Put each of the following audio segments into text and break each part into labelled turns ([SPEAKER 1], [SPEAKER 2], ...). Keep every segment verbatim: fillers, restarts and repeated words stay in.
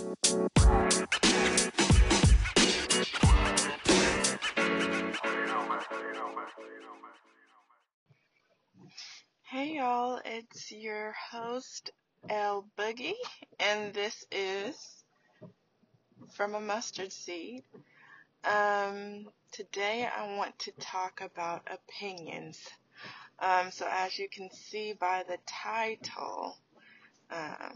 [SPEAKER 1] Hey y'all, it's your host, L Boogie, and this is From a Mustard Seed. Um, today I want to talk about opinions. Um, so as you can see by the title, um,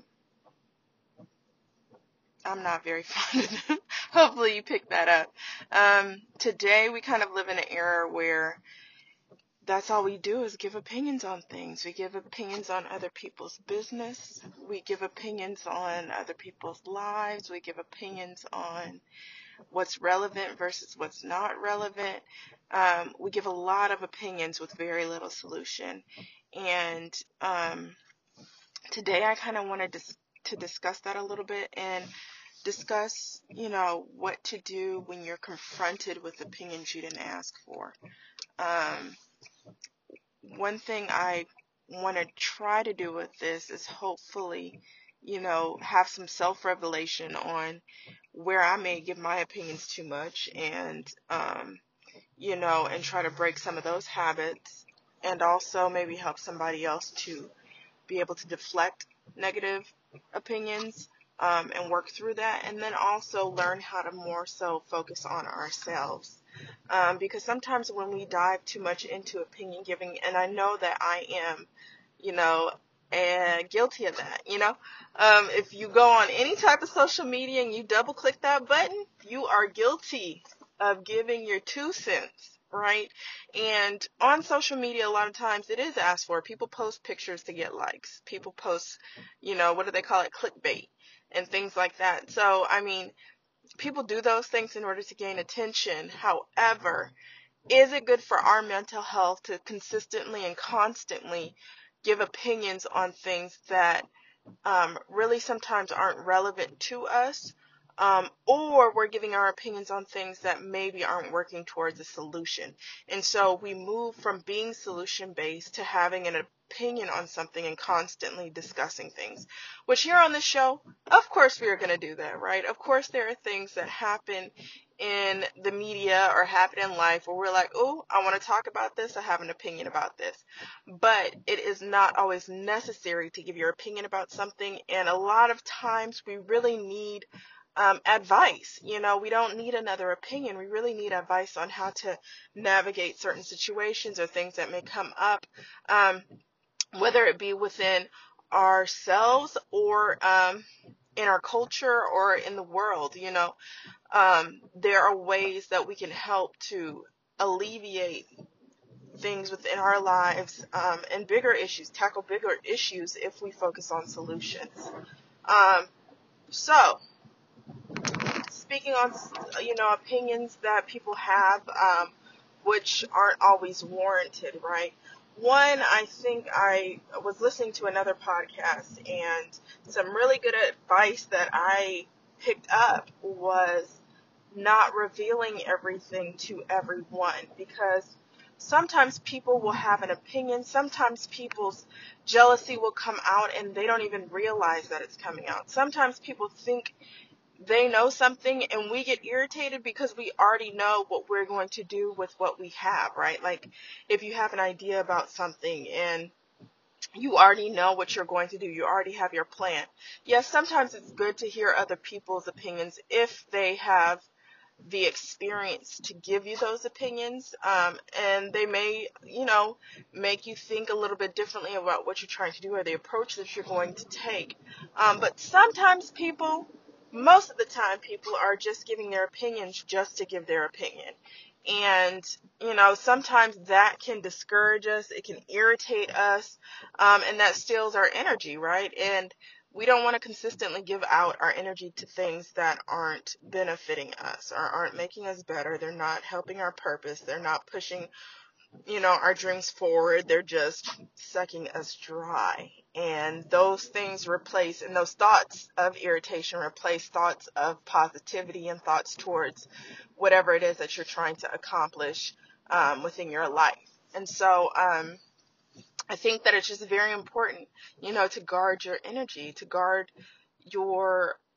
[SPEAKER 1] I'm not very fond of them. Hopefully you picked that up. Um, today we kind of live in an era where that's all we do is give opinions on things. We give opinions on other people's business. We give opinions on other people's lives. We give opinions on what's relevant versus what's not relevant. Um, we give a lot of opinions with very little solution. And um, today I kind of wanted to, to discuss that a little bit and discuss, you know, what to do when you're confronted with opinions you didn't ask for. Um, One thing I want to try to do with this is hopefully, you know, have some self-revelation on where I may give my opinions too much and, um, you know, and try to break some of those habits and also maybe help somebody else to be able to deflect negative opinions um, and work through that, and then also learn how to more so focus on ourselves. Um, because sometimes when we dive too much into opinion giving, and I know that I am, you know, and guilty of that, you know, um, if you go on any type of social media and you double click that button, you are guilty of giving your two cents. Right? And on social media, a lot of times it is asked for. People post pictures to get likes. People post, you know, what do they call it? Clickbait and things like that. So, I mean, people do those things in order to gain attention. However, is it good for our mental health to consistently and constantly give opinions on things that um, really sometimes aren't relevant to us? Um, or we're giving our opinions on things that maybe aren't working towards a solution. And so we move from being solution-based to having an opinion on something and constantly discussing things. Which here on this show, of course we are going to do that, right? Of course there are things that happen in the media or happen in life where we're like, oh, I want to talk about this. I have an opinion about this. But it is not always necessary to give your opinion about something. And a lot of times we really need um, advice. You know, we don't need another opinion. We really need advice on how to navigate certain situations or things that may come up, um, whether it be within ourselves or um, in our culture or in the world. You know, um, there are ways that we can help to alleviate things within our lives um, and bigger issues, tackle bigger issues if we focus on solutions. Um, so, speaking on, you know, opinions that people have, um, which aren't always warranted, right? One, I think I was listening to another podcast, and some really good advice that I picked up was not revealing everything to everyone, because sometimes people will have an opinion. Sometimes people's jealousy will come out and they don't even realize that it's coming out. Sometimes people think they know something and we get irritated because we already know what we're going to do with what we have, right? Like if you have an idea about something and you already know what you're going to do, you already have your plan. Yes, sometimes it's good to hear other people's opinions if they have the experience to give you those opinions, um, and they may, you know, make you think a little bit differently about what you're trying to do or the approach that you're going to take. Um, but sometimes people, most of the time, people are just giving their opinions just to give their opinion. And, you know, sometimes that can discourage us, it can irritate us, um, and that steals our energy, right? And we don't want to consistently give out our energy to things that aren't benefiting us or aren't making us better. They're not helping our purpose. They're not pushing, you know, our dreams forward. They're just sucking us dry. And those things replace, and those thoughts of irritation replace thoughts of positivity and thoughts towards whatever it is that you're trying to accomplish um, within your life. And so, um, I think that it's just very important, you know, to guard your energy, to guard your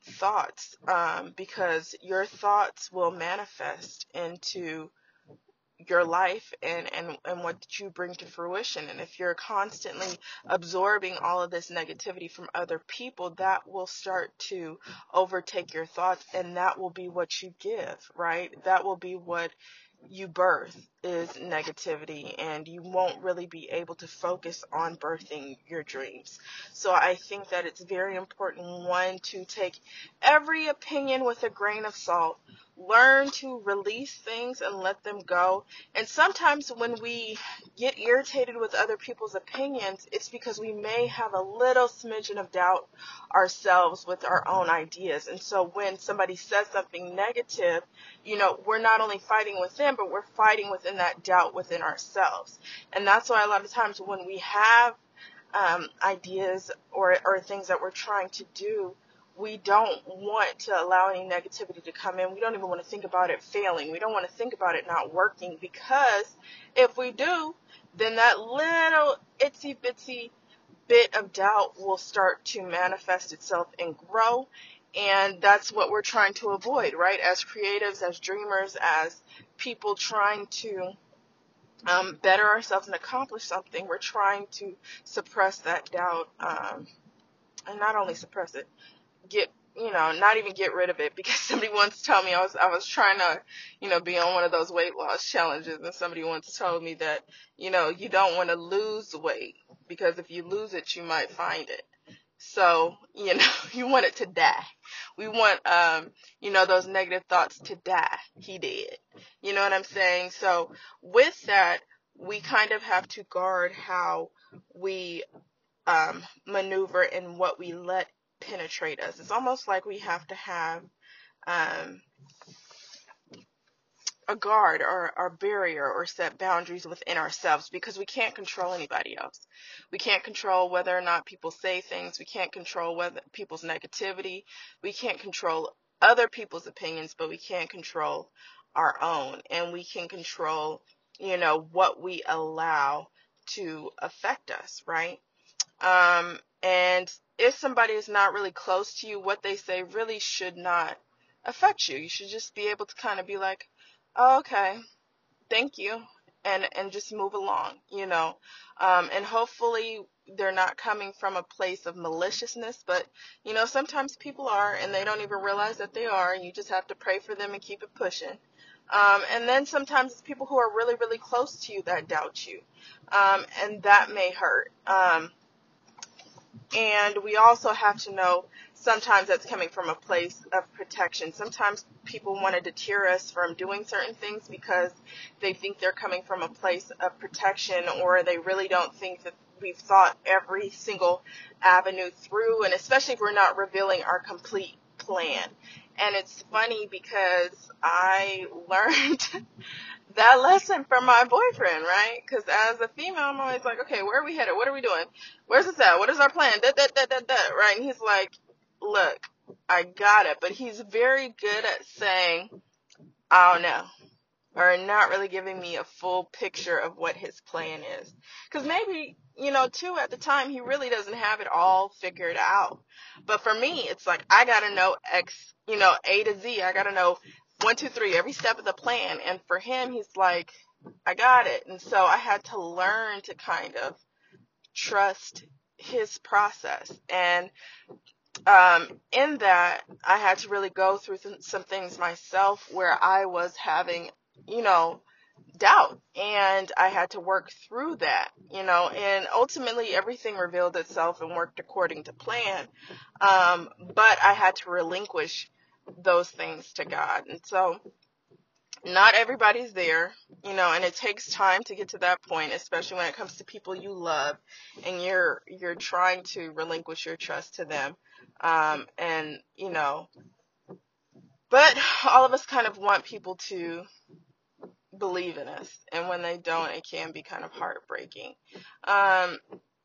[SPEAKER 1] thoughts, um, because your thoughts will manifest into your life and, and, and what you bring to fruition. And if you're constantly absorbing all of this negativity from other people, that will start to overtake your thoughts, and that will be what you give, right? That will be what you birth, is negativity, and you won't really be able to focus on birthing your dreams. So I think that it's very important, one, to take every opinion with a grain of salt. Learn to release things and let them go. And sometimes when we get irritated with other people's opinions, it's because we may have a little smidgen of doubt ourselves with our own ideas. And so when somebody says something negative, you know, we're not only fighting with them, but we're fighting within that doubt within ourselves. And that's why a lot of times when we have um, ideas or, or things that we're trying to do, we don't want to allow any negativity to come in. We don't even want to think about it failing. We don't want to think about it not working, because if we do, then that little itsy bitsy bit of doubt will start to manifest itself and grow. And that's what we're trying to avoid, right? As creatives, as dreamers, as people trying to um, better ourselves and accomplish something, we're trying to suppress that doubt, um, and not only suppress it, get, you know, not even get rid of it. Because somebody once told me, I was, I was trying to, you know, be on one of those weight loss challenges, and somebody once told me that, you know, you don't want to lose weight, because if you lose it, you might find it. So, you know, you want it to die. We want, um, you know, those negative thoughts to die. He did. You know what I'm saying? So with that, we kind of have to guard how we um, maneuver and what we let penetrate us. It's almost like we have to have um, a guard or a barrier or set boundaries within ourselves, because we can't control anybody else. We can't control whether or not people say things. We can't control whether people's negativity. We can't control other people's opinions, but we can't control our own. And we can control, you know, what we allow to affect us, right? Um, and if somebody is not really close to you, what they say really should not affect you. You should just be able to kind of be like, oh, okay, thank you, and and just move along, you know. Um, and hopefully they're not coming from a place of maliciousness, but, you know, sometimes people are, and they don't even realize that they are, and you just have to pray for them and keep it pushing. Um, and then sometimes it's people who are really, really close to you that doubt you, um, and that may hurt. Um, And we also have to know sometimes that's coming from a place of protection. Sometimes people want to deter us from doing certain things because they think they're coming from a place of protection, or they really don't think that we've thought every single avenue through, and especially if we're not revealing our complete plan. And it's funny because I learned that lesson from my boyfriend, right? Because as a female, I'm always like, okay, where are we headed? What are we doing? Where's this at? What is our plan? Da, da, da, da, da, right? And he's like, look, I got it. But he's very good at saying, I don't know, or not really giving me a full picture of what his plan is. Because maybe, you know, too, at the time, he really doesn't have it all figured out. But for me, it's like, I got to know X, you know, A to Z. I got to know one, two, three, every step of the plan. And for him, he's like, I got it. And so I had to learn to kind of trust his process. And um, in that, I had to really go through th- some things myself where I was having, you know, doubt, and I had to work through that, you know, and ultimately everything revealed itself and worked according to plan. Um, but I had to relinquish those things to God. And so not everybody's there, you know, and it takes time to get to that point, especially when it comes to people you love and you're, you're trying to relinquish your trust to them. Um, and, you know, but all of us kind of want people to believe in us, and when they don't, it can be kind of heartbreaking. Um,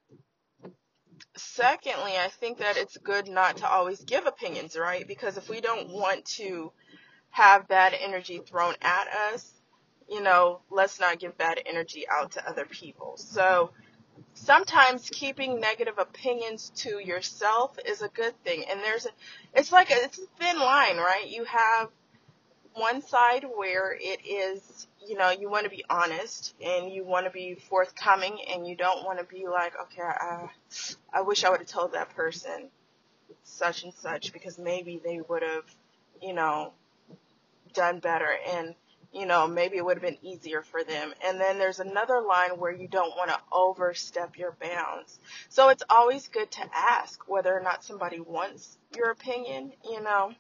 [SPEAKER 1] secondly, I think that it's good not to always give opinions, right? Because if we don't want to have bad energy thrown at us, you know, let's not give bad energy out to other people. So sometimes keeping negative opinions to yourself is a good thing. And there's a, it's like a, it's a thin line, right? You have one side where it is, you know, you want to be honest and you want to be forthcoming and you don't want to be like, okay, I, I wish I would have told that person such and such because maybe they would have, you know, done better and, you know, maybe it would have been easier for them. And then there's another line where you don't want to overstep your bounds. So it's always good to ask whether or not somebody wants your opinion, you know.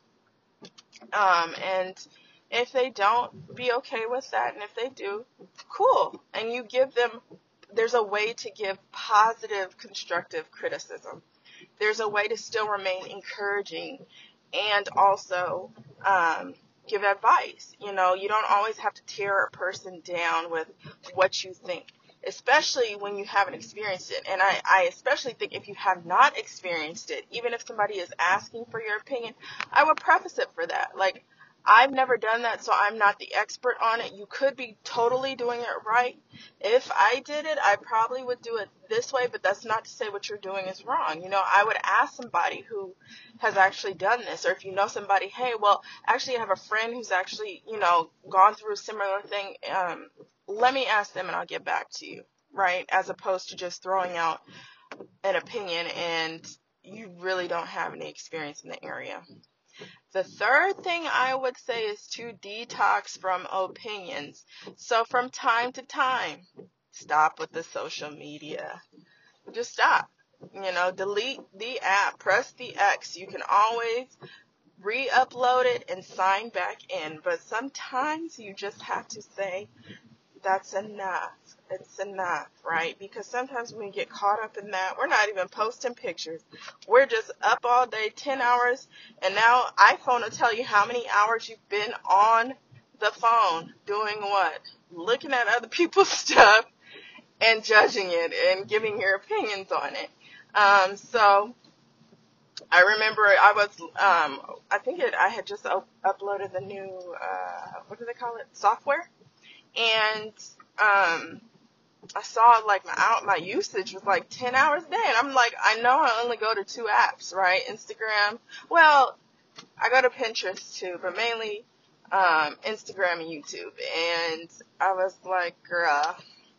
[SPEAKER 1] Um, and if they don't, be okay with that. And if they do, cool. And you give them, there's a way to give positive, constructive criticism. There's a way to still remain encouraging and also um, give advice. You know, you don't always have to tear a person down with what you think, especially when you haven't experienced it. And I, I especially think if you have not experienced it, even if somebody is asking for your opinion, I would preface it for that. Like, I've never done that, so I'm not the expert on it. You could be totally doing it right. If I did it, I probably would do it this way, but that's not to say what you're doing is wrong. You know, I would ask somebody who has actually done this, or if you know somebody, hey, well, actually I have a friend who's actually, you know, gone through a similar thing. Um, let me ask them and I'll get back to you, right? As opposed to just throwing out an opinion and you really don't have any experience in the area. The third thing I would say is to detox from opinions. So from time to time, stop with the social media. Just stop. You know, delete the app, press the X. You can always re-upload it and sign back in. But sometimes you just have to say, that's enough. It's enough, right? Because sometimes when we get caught up in that, we're not even posting pictures. We're just up all day, ten hours, and now iPhone will tell you how many hours you've been on the phone doing what? Looking at other people's stuff and judging it and giving your opinions on it. Um, so I remember I was, um, I think it, I had just up- uploaded the new, uh, what do they call it? Software. And um, I saw like my out my usage was like ten hours a day, and I'm like, I know I only go to two apps, right? Instagram. Well, I go to Pinterest too, but mainly um, Instagram and YouTube. And I was like, girl,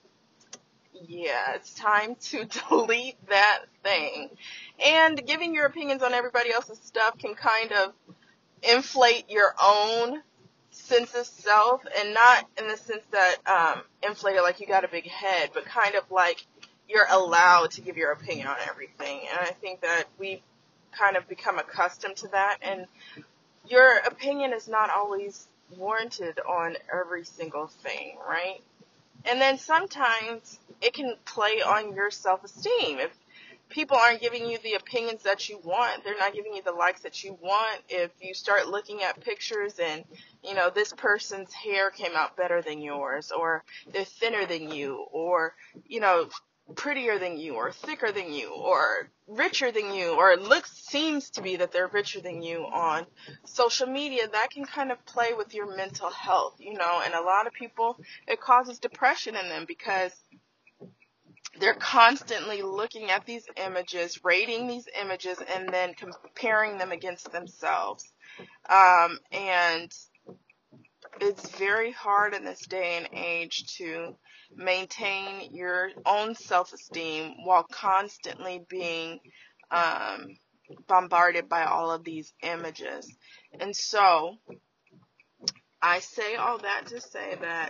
[SPEAKER 1] yeah, it's time to delete that thing. And giving your opinions on everybody else's stuff can kind of inflate your own sense of self, and not in the sense that um, inflated like you got a big head, but kind of like you're allowed to give your opinion on everything. And I think that we've kind of become accustomed to that, and your opinion is not always warranted on every single thing, right? And then sometimes it can play on your self-esteem. If people aren't giving you the opinions that you want, they're not giving you the likes that you want, if you start looking at pictures and, you know, this person's hair came out better than yours, or they're thinner than you, or, you know, prettier than you, or thicker than you, or richer than you, or it looks, seems to be that they're richer than you on social media, that can kind of play with your mental health, you know, and a lot of people, it causes depression in them because they're constantly looking at these images, rating these images, and then comparing them against themselves. Um, and it's very hard in this day and age to maintain your own self-esteem while constantly being um, bombarded by all of these images. And so I say all that to say that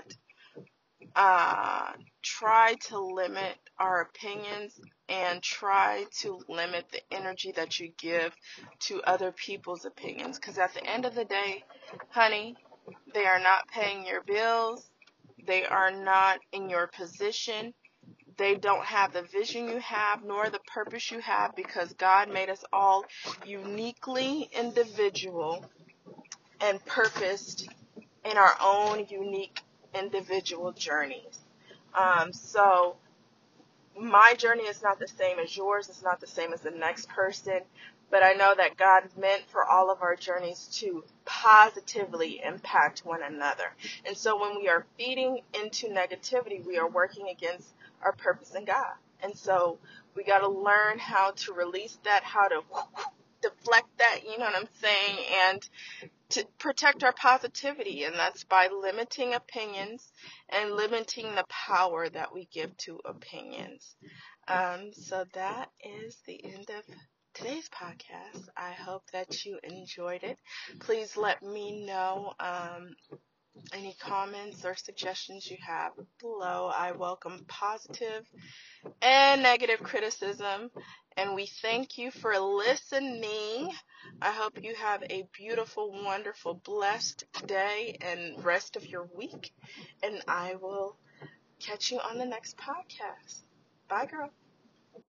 [SPEAKER 1] uh, try to limit our opinions and try to limit the energy that you give to other people's opinions. Because at the end of the day, honey, they are not paying your bills. They are not in your position. They don't have the vision you have nor the purpose you have, because God made us all uniquely individual and purposed in our own unique individual journeys. Um, so my journey is not the same as yours. It's not the same as the next person. But I know that God meant for all of our journeys to positively impact one another. And so when we are feeding into negativity, we are working against our purpose in God. And so we got to learn how to release that, how to deflect that, you know what I'm saying, and to protect our positivity, and that's by limiting opinions and limiting the power that we give to opinions. Um, so that is the end of today's podcast. I hope that you enjoyed it. Please let me know um, any comments or suggestions you have below. I welcome positive and negative criticism, and we thank you for listening. I hope you have a beautiful, wonderful, blessed day and rest of your week, and I will catch you on the next podcast. Bye, girl.